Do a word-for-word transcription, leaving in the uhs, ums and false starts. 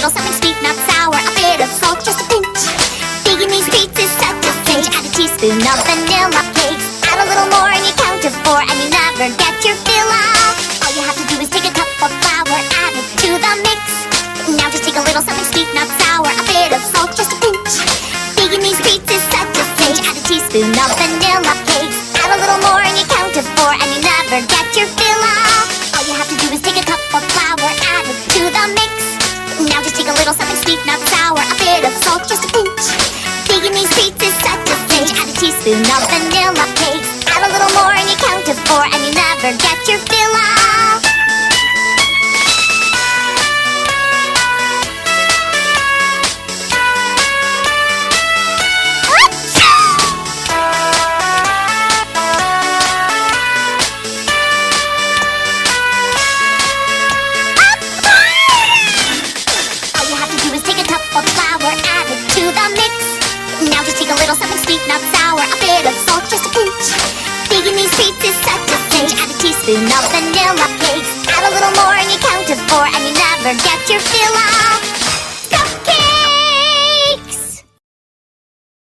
little something sweet, not sour, a bit of salt, just a pinch. Baking these treats is such a cinch. Add a teaspoon of vanilla cakes. Add a little more and you count to four, and you never get your fill up. All you have to do is take a cup of flour, add it to the mix. Now just take a little something sweet, not sour, a bit of salt, just a pinch. Baking these treats is such a cinch. Add a teaspoon of vanilla cakes. Add a little more and you count to four, and you never get your fill up. All you have to do is take a cup of flour, add it to the mix. Now just take a little something sweet, not sour, a bit of salt, just a pinch. Baking these treats is such a cinch. Add a teaspoon of vanilla cakes. Add a little more and you count to four, and you never get your fill up. All you have to do is take a cup of flour, add it to the mix. Now just take a little something sweet, not sour, a bit of salt, just a pinch. Baking these treats is such a cinch. Add a teaspoon of vanilla cakes. Add a little more and you count to four, and you never get your fill up.